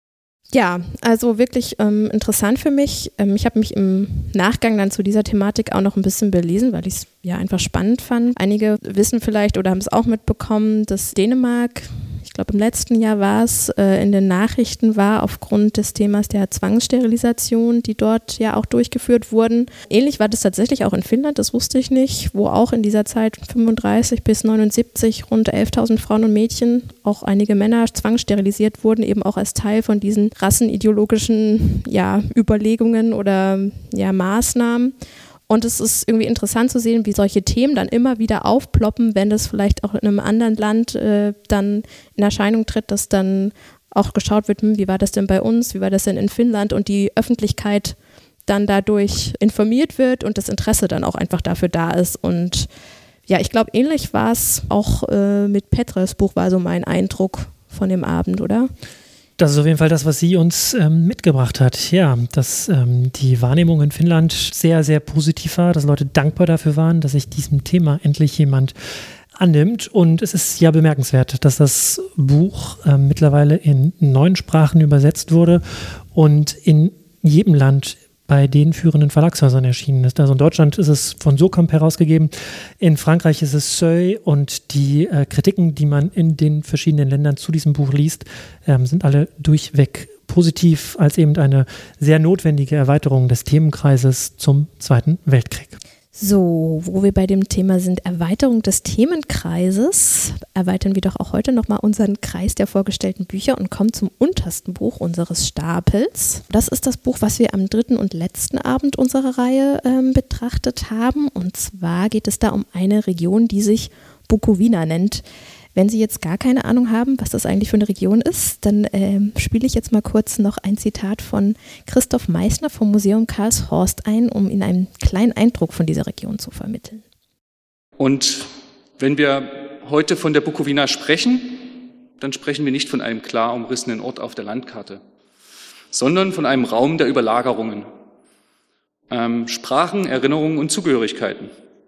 Ja, also wirklich ähm, interessant für mich. Ähm, ich habe mich im Nachgang dann zu dieser Thematik auch noch ein bisschen belesen, weil ich es ja einfach spannend fand. Einige wissen vielleicht oder haben es auch mitbekommen, dass Dänemark, ich glaube im letzten Jahr war es, äh, in den Nachrichten war aufgrund des Themas der Zwangssterilisation, die dort ja auch durchgeführt wurden. Ähnlich war das tatsächlich auch in Finnland, das wusste ich nicht, wo auch in dieser Zeit fünfunddreißig bis neunundsiebzig rund elftausend Frauen und Mädchen, auch einige Männer, zwangssterilisiert wurden, eben auch als Teil von diesen rassenideologischen ja, Überlegungen oder ja, Maßnahmen. Und es ist irgendwie interessant zu sehen, wie solche Themen dann immer wieder aufploppen, wenn das vielleicht auch in einem anderen Land äh, dann in Erscheinung tritt, dass dann auch geschaut wird, hm, wie war das denn bei uns, wie war das denn in Finnland und die Öffentlichkeit dann dadurch informiert wird und das Interesse dann auch einfach dafür da ist. Und ja, ich glaube, ähnlich war es auch äh, mit Petras Buch, war so mein Eindruck von dem Abend, oder? Das ist auf jeden Fall das, was sie uns ähm, mitgebracht hat. Ja, dass ähm, die Wahrnehmung in Finnland sehr, sehr positiv war, dass Leute dankbar dafür waren, dass sich diesem Thema endlich jemand annimmt. Und es ist ja bemerkenswert, dass das Buch äh, mittlerweile in neun Sprachen übersetzt wurde und in jedem Land bei den führenden Verlagshäusern erschienen ist. Also in Deutschland ist es von Sokamp herausgegeben, in Frankreich ist es Seuil und die äh, Kritiken, die man in den verschiedenen Ländern zu diesem Buch liest, ähm, sind alle durchweg positiv als eben eine sehr notwendige Erweiterung des Themenkreises zum Zweiten Weltkrieg. So, wo wir bei dem Thema sind, Erweiterung des Themenkreises, erweitern wir doch auch heute nochmal unseren Kreis der vorgestellten Bücher und kommen zum untersten Buch unseres Stapels. Das ist das Buch, was wir am dritten und letzten Abend unserer Reihe ähm, betrachtet haben. Und zwar geht es da um eine Region, die sich Bukowina nennt. Wenn Sie jetzt gar keine Ahnung haben, was das eigentlich für eine Region ist, dann ähm, spiele ich jetzt mal kurz noch ein Zitat von Christoph Meissner vom Museum Karlshorst ein, um Ihnen einen kleinen Eindruck von dieser Region zu vermitteln. Und wenn wir heute von der Bukowina sprechen, dann sprechen wir nicht von einem klar umrissenen Ort auf der Landkarte, sondern von einem Raum der Überlagerungen, ähm, Sprachen, Erinnerungen und Zugehörigkeiten.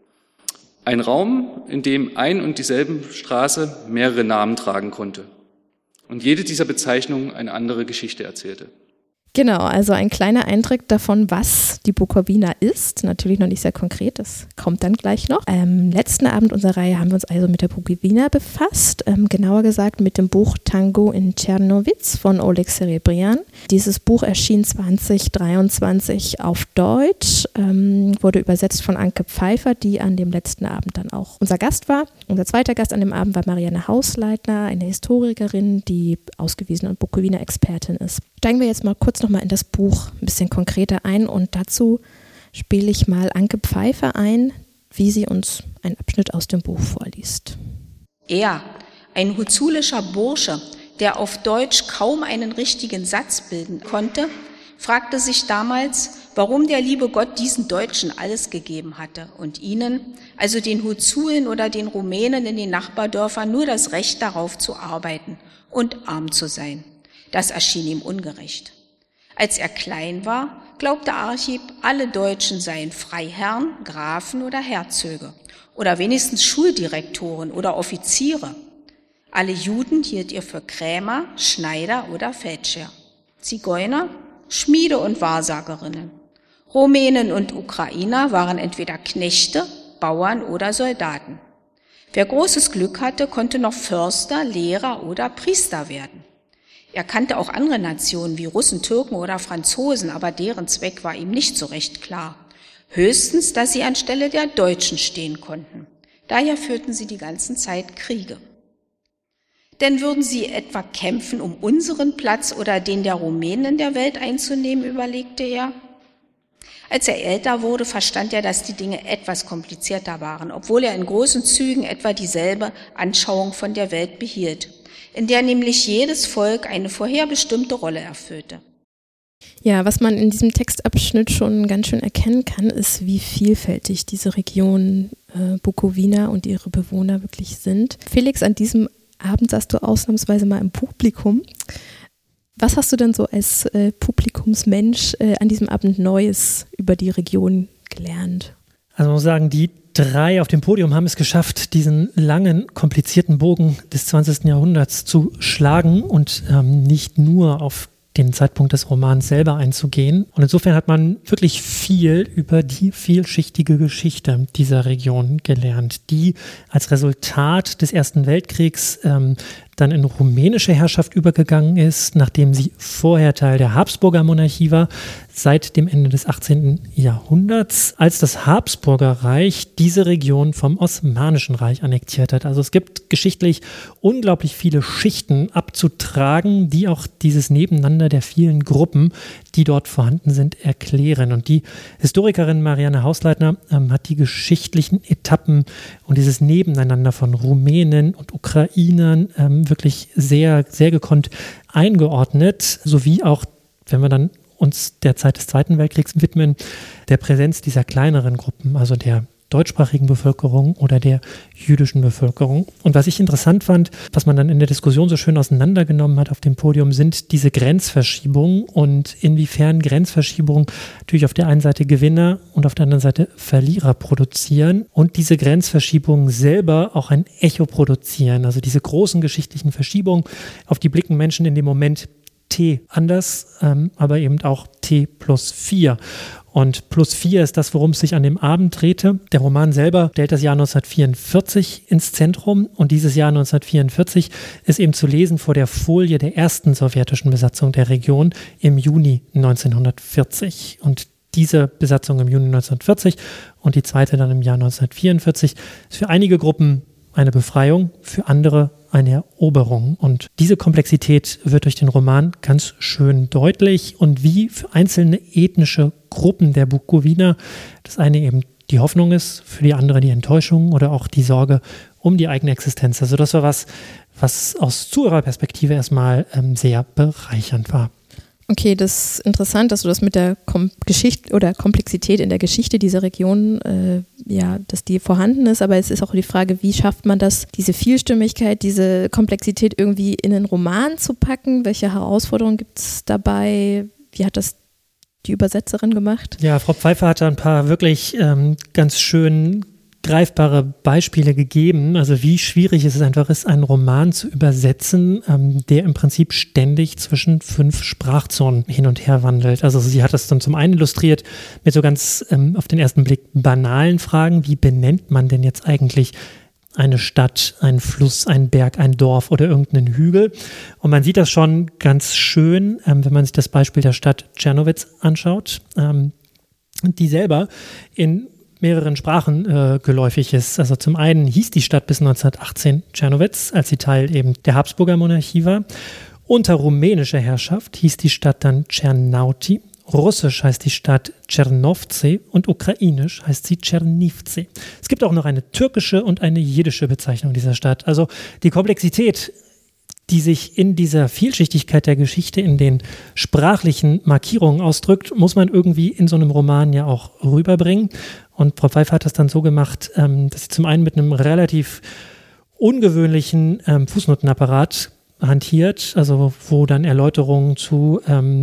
Ein Raum, in dem ein und dieselbe Straße mehrere Namen tragen konnte und jede dieser Bezeichnungen eine andere Geschichte erzählte. Genau, also ein kleiner Eindruck davon, was die Bukowina ist. Natürlich noch nicht sehr konkret, das kommt dann gleich noch. Am letzten Abend unserer Reihe haben wir uns also mit der Bukowina befasst, ähm, genauer gesagt mit dem Buch Tango in Czernowitz von Oleg Serebrian. Dieses Buch erschien zwanzig dreiundzwanzig auf Deutsch, ähm, wurde übersetzt von Anke Pfeiffer, die an dem letzten Abend dann auch unser Gast war. Unser zweiter Gast an dem Abend war Marianne Hausleitner, eine Historikerin, die ausgewiesene Bukowina-Expertin ist. Steigen wir jetzt mal kurz nochmal in das Buch ein bisschen konkreter ein und dazu spiele ich mal Anke Pfeiffer ein, wie sie uns einen Abschnitt aus dem Buch vorliest. Er, ein huzulischer Bursche, der auf Deutsch kaum einen richtigen Satz bilden konnte, fragte sich damals, warum der liebe Gott diesen Deutschen alles gegeben hatte und ihnen, also den Huzulen oder den Rumänen in den Nachbardörfern, nur das Recht darauf zu arbeiten und arm zu sein. Das erschien ihm ungerecht. Als er klein war, glaubte Archib, alle Deutschen seien Freiherren, Grafen oder Herzöge oder wenigstens Schuldirektoren oder Offiziere. Alle Juden hielt er für Krämer, Schneider oder Feldherr. Zigeuner, Schmiede und Wahrsagerinnen. Rumänen und Ukrainer waren entweder Knechte, Bauern oder Soldaten. Wer großes Glück hatte, konnte noch Förster, Lehrer oder Priester werden. Er kannte auch andere Nationen wie Russen, Türken oder Franzosen, aber deren Zweck war ihm nicht so recht klar. Höchstens, dass sie anstelle der Deutschen stehen konnten. Daher führten sie die ganze Zeit Kriege. Denn würden sie etwa kämpfen, um unseren Platz oder den der Rumänen in der Welt einzunehmen, überlegte er. Als er älter wurde, verstand er, dass die Dinge etwas komplizierter waren, obwohl er in großen Zügen etwa dieselbe Anschauung von der Welt behielt, in der nämlich jedes Volk eine vorherbestimmte Rolle erfüllte. Ja, was man in diesem Textabschnitt schon ganz schön erkennen kann, ist, wie vielfältig diese Region äh, Bukowina und ihre Bewohner wirklich sind. Felix, an diesem Abend saßt du ausnahmsweise mal im Publikum. Was hast du denn so als äh, Publikumsmensch äh, an diesem Abend Neues über die Region gelernt? Also man muss sagen, die drei auf dem Podium haben es geschafft, diesen langen, komplizierten Bogen des zwanzigsten Jahrhunderts zu schlagen und ähm, nicht nur auf den Zeitpunkt des Romans selber einzugehen. Und insofern hat man wirklich viel über die vielschichtige Geschichte dieser Region gelernt, die als Resultat des Ersten Weltkriegs ähm, dann in rumänische Herrschaft übergegangen ist, nachdem sie vorher Teil der Habsburger Monarchie war, seit dem Ende des achtzehnten Jahrhunderts, als das Habsburger Reich diese Region vom Osmanischen Reich annektiert hat. Also es gibt geschichtlich unglaublich viele Schichten abzutragen, die auch dieses Nebeneinander der vielen Gruppen, die dort vorhanden sind, erklären. Und die Historikerin Marianne Hausleitner ähm, hat die geschichtlichen Etappen und dieses Nebeneinander von Rumänen und Ukrainern ähm, wirklich sehr, sehr gekonnt eingeordnet, sowie auch, wenn wir dann uns der Zeit des Zweiten Weltkriegs widmen, der Präsenz dieser kleineren Gruppen, also der deutschsprachigen Bevölkerung oder der jüdischen Bevölkerung. Und was ich interessant fand, was man dann in der Diskussion so schön auseinandergenommen hat auf dem Podium, sind diese Grenzverschiebungen und inwiefern Grenzverschiebungen natürlich auf der einen Seite Gewinner und auf der anderen Seite Verlierer produzieren und diese Grenzverschiebungen selber auch ein Echo produzieren. Also diese großen geschichtlichen Verschiebungen, auf die blicken Menschen in dem Moment T anders, ähm, aber eben auch T plus vier. Und plus vier ist das, worum es sich an dem Abend drehte. Der Roman selber stellt das Jahr neunzehnhundertvierundvierzig ins Zentrum und dieses Jahr neunzehnhundertvierundvierzig ist eben zu lesen vor der Folie der ersten sowjetischen Besatzung der Region im Juni neunzehnhundertvierzig. Und diese Besatzung im Juni neunzehnhundertvierzig und die zweite dann im Jahr neunzehnhundertvierundvierzig ist für einige Gruppen eine Befreiung, für andere eine Eroberung. Und diese Komplexität wird durch den Roman ganz schön deutlich und wie für einzelne ethnische Gruppen der Bukowina das eine eben die Hoffnung ist, für die andere die Enttäuschung oder auch die Sorge um die eigene Existenz. Also das war was, was aus Zuhörerperspektive erstmal ähm, sehr bereichernd war. Okay, das ist interessant, dass du das mit der Kom- Geschichte oder Komplexität in der Geschichte dieser Region, äh, ja, dass die vorhanden ist, aber es ist auch die Frage, wie schafft man das, diese Vielstimmigkeit, diese Komplexität irgendwie in einen Roman zu packen? Welche Herausforderungen gibt es dabei? Wie hat das die Übersetzerin gemacht? Ja, Frau Pfeiffer hatte ein paar wirklich ähm, ganz schön greifbare Beispiele gegeben, also wie schwierig es einfach ist, einen Roman zu übersetzen, ähm, der im Prinzip ständig zwischen fünf Sprachzonen hin und her wandelt. Also sie hat das dann zum einen illustriert mit so ganz ähm, auf den ersten Blick banalen Fragen, wie benennt man denn jetzt eigentlich eine Stadt, einen Fluss, einen Berg, ein Dorf oder irgendeinen Hügel. Und man sieht das schon ganz schön, ähm, wenn man sich das Beispiel der Stadt Czernowitz anschaut, ähm, die selber in mehreren Sprachen äh, geläufig ist. Also zum einen hieß die Stadt bis neunzehnhundertachtzehn Czernowitz, als sie Teil eben der Habsburger Monarchie war. Unter rumänischer Herrschaft hieß die Stadt dann Czernauti. Russisch heißt die Stadt Czernovce und ukrainisch heißt sie Czernivce. Es gibt auch noch eine türkische und eine jiddische Bezeichnung dieser Stadt. Also die Komplexität, die sich in dieser Vielschichtigkeit der Geschichte in den sprachlichen Markierungen ausdrückt, muss man irgendwie in so einem Roman ja auch rüberbringen. Und Frau Pfeiffer hat das dann so gemacht, dass sie zum einen mit einem relativ ungewöhnlichen Fußnotenapparat hantiert, also wo dann Erläuterungen zu,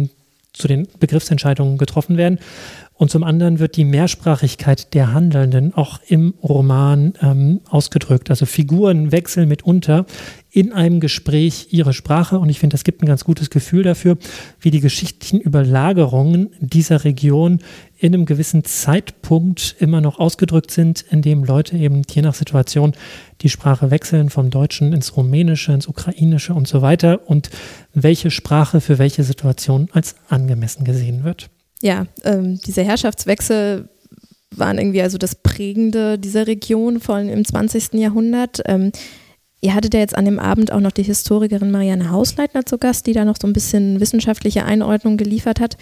zu den Begriffsentscheidungen getroffen werden. Und zum anderen wird die Mehrsprachigkeit der Handelnden auch im Roman ähm, ausgedrückt. Also Figuren wechseln mitunter in einem Gespräch ihre Sprache. Und ich finde, das gibt ein ganz gutes Gefühl dafür, wie die geschichtlichen Überlagerungen dieser Region in einem gewissen Zeitpunkt immer noch ausgedrückt sind, in dem Leute eben je nach Situation die Sprache wechseln, vom Deutschen ins Rumänische, ins Ukrainische und so weiter. Und welche Sprache für welche Situation als angemessen gesehen wird. Ja, ähm, diese Herrschaftswechsel waren irgendwie also das Prägende dieser Region, vor allem im zwanzigsten Jahrhundert. Ähm, ihr hattet ja jetzt an dem Abend auch noch die Historikerin Marianne Hausleitner zu Gast, die da noch so ein bisschen wissenschaftliche Einordnung geliefert hat.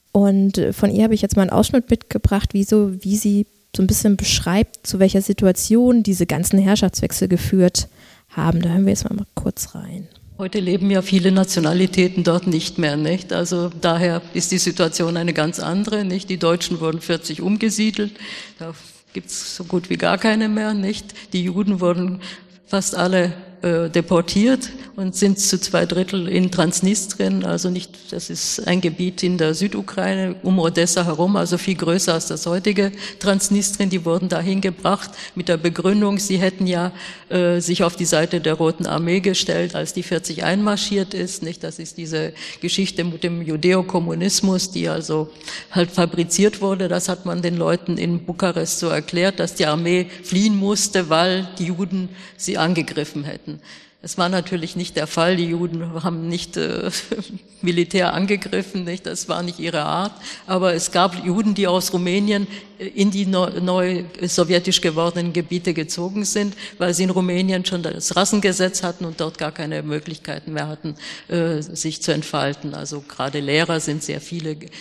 Und von ihr habe ich jetzt mal einen Ausschnitt mitgebracht, wie, so, wie sie so ein bisschen beschreibt, zu welcher Situation diese ganzen Herrschaftswechsel geführt haben. Da hören wir jetzt mal, mal kurz rein. Heute leben ja viele Nationalitäten dort nicht mehr, nicht? Also daher ist die Situation eine ganz andere, nicht? Die Deutschen wurden vierzig umgesiedelt, da gibt's so gut wie gar keine mehr, nicht? Die Juden wurden fast alle äh, deportiert und sind zu zwei Drittel in Transnistrien, also nicht, das ist ein Gebiet in der Südukraine, um Odessa herum, also viel größer als das heutige Transnistrien. Die wurden dahin gebracht mit der Begründung, sie hätten ja äh, sich auf die Seite der Roten Armee gestellt, als die vierzig einmarschiert ist, nicht? Das ist diese Geschichte mit dem Judäokommunismus, die also halt fabriziert wurde. Das hat man den Leuten in Bukarest so erklärt, dass die Armee fliehen musste, weil die Juden sie angegriffen hätten. Es war natürlich nicht der Fall. Die Juden haben nicht äh, Militär angegriffen, nicht? Das war nicht ihre Art. Aber es gab Juden, die aus Rumänien in die neu, neu sowjetisch gewordenen Gebiete gezogen sind, weil sie in Rumänien schon das Rassengesetz hatten und dort gar keine Möglichkeiten mehr hatten, äh, sich zu entfalten. Also gerade Lehrer sind sehr viele, äh,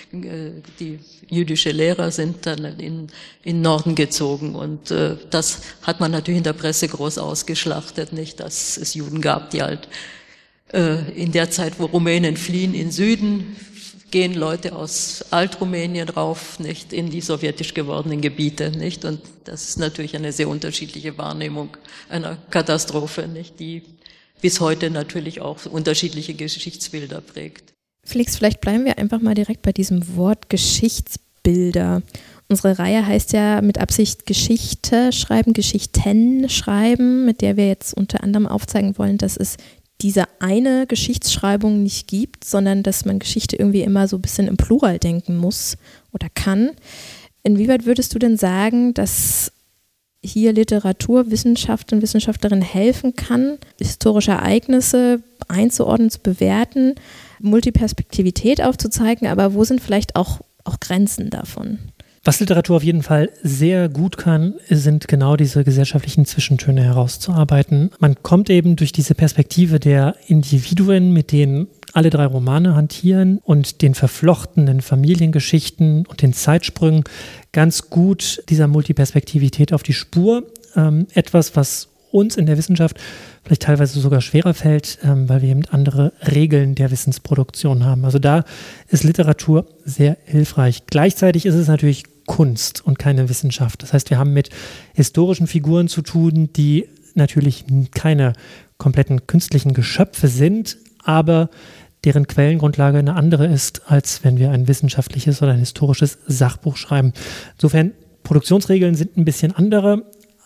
die jüdische Lehrer sind dann in in Norden gezogen und äh, das hat man natürlich in der Presse groß ausgeschlachtet, nicht, dass es Juden gab, die halt äh, in der Zeit, wo Rumänen fliehen, in Süden gehen Leute aus Altrumänien rauf, nicht, in die sowjetisch gewordenen Gebiete, nicht, und das ist natürlich eine sehr unterschiedliche Wahrnehmung einer Katastrophe, nicht, die bis heute natürlich auch unterschiedliche Geschichtsbilder prägt. Felix, vielleicht bleiben wir einfach mal direkt bei diesem Wort Geschichtsbilder. Unsere Reihe heißt ja mit Absicht Geschichte schreiben, Geschichten schreiben, mit der wir jetzt unter anderem aufzeigen wollen, dass es diese eine Geschichtsschreibung nicht gibt, sondern dass man Geschichte irgendwie immer so ein bisschen im Plural denken muss oder kann. Inwieweit würdest du denn sagen, dass hier Literatur, Wissenschaft und Wissenschaftlerin helfen kann, historische Ereignisse einzuordnen, zu bewerten, Multiperspektivität aufzuzeigen, aber wo sind vielleicht auch, auch Grenzen davon? Was Literatur auf jeden Fall sehr gut kann, sind genau diese gesellschaftlichen Zwischentöne herauszuarbeiten. Man kommt eben durch diese Perspektive der Individuen, mit denen alle drei Romane hantieren, und den verflochtenen Familiengeschichten und den Zeitsprüngen ganz gut dieser Multiperspektivität auf die Spur. Ähm, etwas, was uns in der Wissenschaft vielleicht teilweise sogar schwerer fällt, ähm, weil wir eben andere Regeln der Wissensproduktion haben. Also da ist Literatur sehr hilfreich. Gleichzeitig ist es natürlich Kunst und keine Wissenschaft. Das heißt, wir haben mit historischen Figuren zu tun, die natürlich keine kompletten künstlichen Geschöpfe sind, aber deren Quellengrundlage eine andere ist, als wenn wir ein wissenschaftliches oder ein historisches Sachbuch schreiben. Insofern, Produktionsregeln sind ein bisschen andere,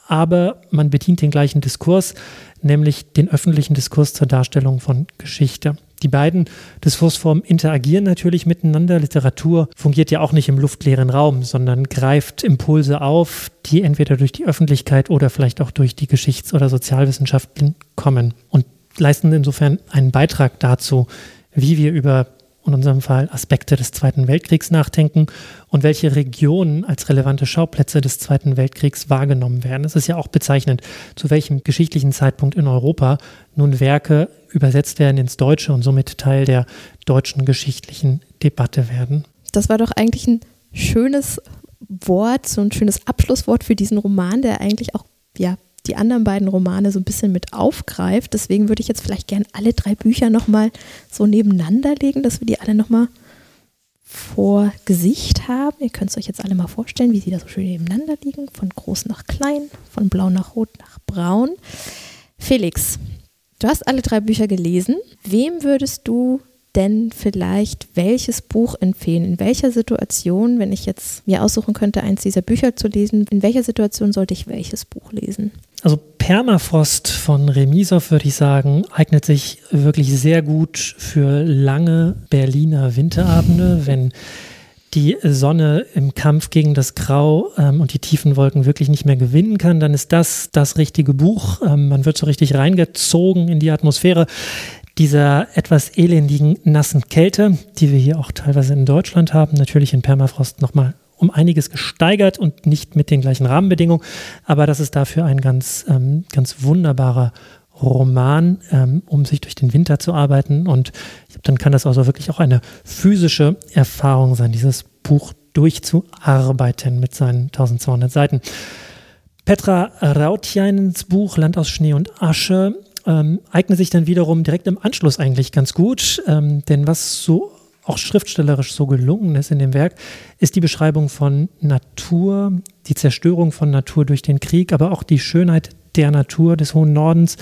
aber man bedient den gleichen Diskurs, nämlich den öffentlichen Diskurs zur Darstellung von Geschichte. Die beiden Diskursformen interagieren natürlich miteinander. Literatur fungiert ja auch nicht im luftleeren Raum, sondern greift Impulse auf, die entweder durch die Öffentlichkeit oder vielleicht auch durch die Geschichts- oder Sozialwissenschaften kommen und leisten insofern einen Beitrag dazu, wie wir über, in unserem Fall, Aspekte des Zweiten Weltkriegs nachdenken und welche Regionen als relevante Schauplätze des Zweiten Weltkriegs wahrgenommen werden. Es ist ja auch bezeichnend, zu welchem geschichtlichen Zeitpunkt in Europa nun Werke übersetzt werden ins Deutsche und somit Teil der deutschen geschichtlichen Debatte werden. Das war doch eigentlich ein schönes Wort, so ein schönes Abschlusswort für diesen Roman, der eigentlich auch ja, die anderen beiden Romane so ein bisschen mit aufgreift. Deswegen würde ich jetzt vielleicht gern alle drei Bücher nochmal so nebeneinander legen, dass wir die alle nochmal vor Gesicht haben. Ihr könnt es euch jetzt alle mal vorstellen, wie sie da so schön nebeneinander liegen, von groß nach klein, von blau nach rot nach braun. Felix, du hast alle drei Bücher gelesen. Wem würdest du denn vielleicht welches Buch empfehlen? In welcher Situation, wenn ich jetzt mir aussuchen könnte, eins dieser Bücher zu lesen, in welcher Situation sollte ich welches Buch lesen? Also Permafrost von Remisow, würde ich sagen, eignet sich wirklich sehr gut für lange Berliner Winterabende, wenn die Sonne im Kampf gegen das Grau ähm, und die tiefen Wolken wirklich nicht mehr gewinnen kann, dann ist das das richtige Buch. Ähm, man wird so richtig reingezogen in die Atmosphäre dieser etwas elendigen, nassen Kälte, die wir hier auch teilweise in Deutschland haben. Natürlich in Permafrost nochmal um einiges gesteigert und nicht mit den gleichen Rahmenbedingungen. Aber das ist dafür ein ganz, ähm, ganz wunderbarer Roman, ähm, um sich durch den Winter zu arbeiten. Und dann kann das also wirklich auch eine physische Erfahrung sein, dieses Buch durchzuarbeiten mit seinen tausendzweihundert Seiten. Petra Rautiainens Buch Land aus Schnee und Asche ähm, eignet sich dann wiederum direkt im Anschluss eigentlich ganz gut. Ähm, denn was so auch schriftstellerisch so gelungen ist in dem Werk, ist die Beschreibung von Natur, die Zerstörung von Natur durch den Krieg, aber auch die Schönheit der Natur des hohen Nordens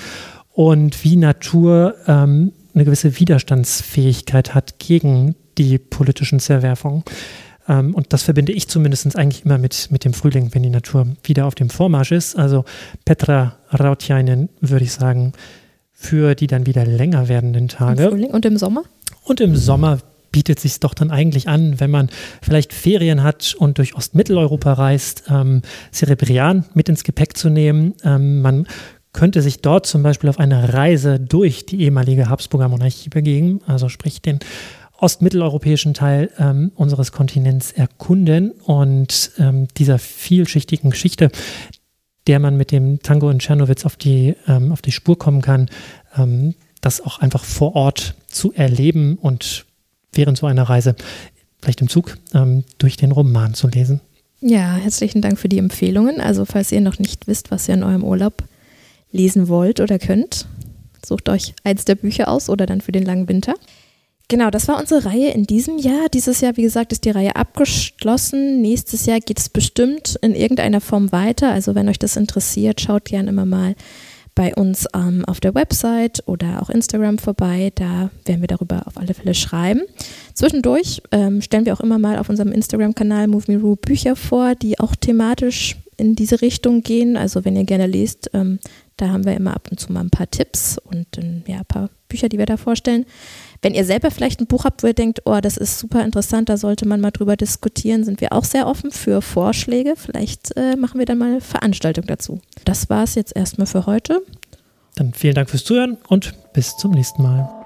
und wie Natur ähm, eine gewisse Widerstandsfähigkeit hat gegen die politischen Zerwerfungen. Ähm, und das verbinde ich zumindest eigentlich immer mit, mit dem Frühling, wenn die Natur wieder auf dem Vormarsch ist. Also Petra Rautiainen, würde ich sagen, für die dann wieder länger werdenden Tage. Im Frühling und im Sommer? Und im Sommer bietet sich doch dann eigentlich an, wenn man vielleicht Ferien hat und durch Ostmitteleuropa reist, ähm, Cerebrian mit ins Gepäck zu nehmen. Ähm, man könnte sich dort zum Beispiel auf eine Reise durch die ehemalige Habsburger Monarchie begeben, also sprich den ostmitteleuropäischen Teil ähm, unseres Kontinents erkunden und ähm, dieser vielschichtigen Geschichte, der man mit dem Tango in Czernowitz auf die, ähm, auf die Spur kommen kann, ähm, das auch einfach vor Ort zu erleben und während so einer Reise, vielleicht im Zug, ähm, durch den Roman zu lesen. Ja, herzlichen Dank für die Empfehlungen. Also falls ihr noch nicht wisst, was ihr in eurem Urlaub lesen wollt oder könnt, sucht euch eins der Bücher aus oder dann für den langen Winter. Genau, das war unsere Reihe in diesem Jahr. Dieses Jahr, wie gesagt, ist die Reihe abgeschlossen. Nächstes Jahr geht es bestimmt in irgendeiner Form weiter. Also wenn euch das interessiert, schaut gerne immer mal bei uns ähm, auf der Website oder auch Instagram vorbei. Da werden wir darüber auf alle Fälle schreiben. Zwischendurch ähm, stellen wir auch immer mal auf unserem Instagram-Kanal Move Me Rue Bücher vor, die auch thematisch in diese Richtung gehen. Also wenn ihr gerne lest, ähm, da haben wir immer ab und zu mal ein paar Tipps und ähm, ja, ein paar Bücher, die wir da vorstellen. Wenn ihr selber vielleicht ein Buch habt, wo ihr denkt, oh, das ist super interessant, da sollte man mal drüber diskutieren, sind wir auch sehr offen für Vorschläge. Vielleicht äh, machen wir dann mal eine Veranstaltung dazu. Das war es jetzt erstmal für heute. Dann vielen Dank fürs Zuhören und bis zum nächsten Mal.